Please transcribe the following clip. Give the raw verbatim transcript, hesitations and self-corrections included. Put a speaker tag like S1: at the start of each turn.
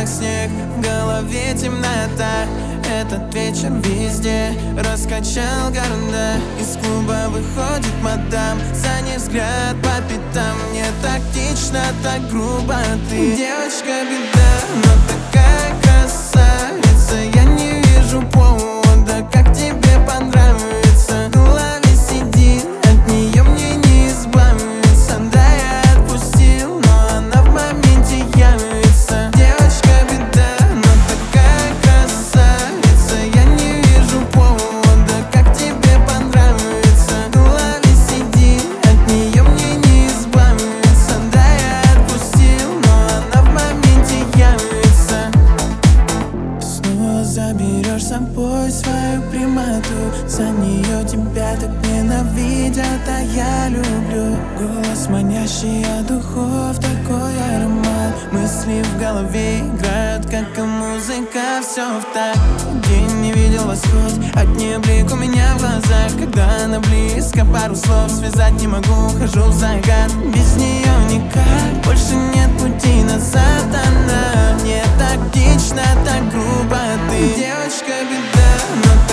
S1: как снег, в голове темнота. Этот вечер везде раскачал города. Из клуба выходит мадам, за ней взгляд по пятам. Мне тактично, так грубо ты, девочка, беда, но такая красавица. Я не вижу повода, как тебе понравится. В голове сидит, от нее мне не избавиться. Да, я отпустил, но она в моменте явится. Девочка, беда, но такая красавица. Я не вижу повода, как тебе понравится. В голове сидит, от нее мне не избавиться. Да, я отпустил, но она в моменте явится. Снова заберешь с собой свою примату. За нее тебя так ненавидят, а я люблю. Голос манящий от духов, такой аромат. Мысли в голове играют, как и музыка, все в так. День не видел восход, от нее блик у меня в глазах. Когда она близко, пару слов связать не могу, хожу в загад. Без нее никак, больше нет пути назад. Она не тактична, так грубо ты, девочка, беда, но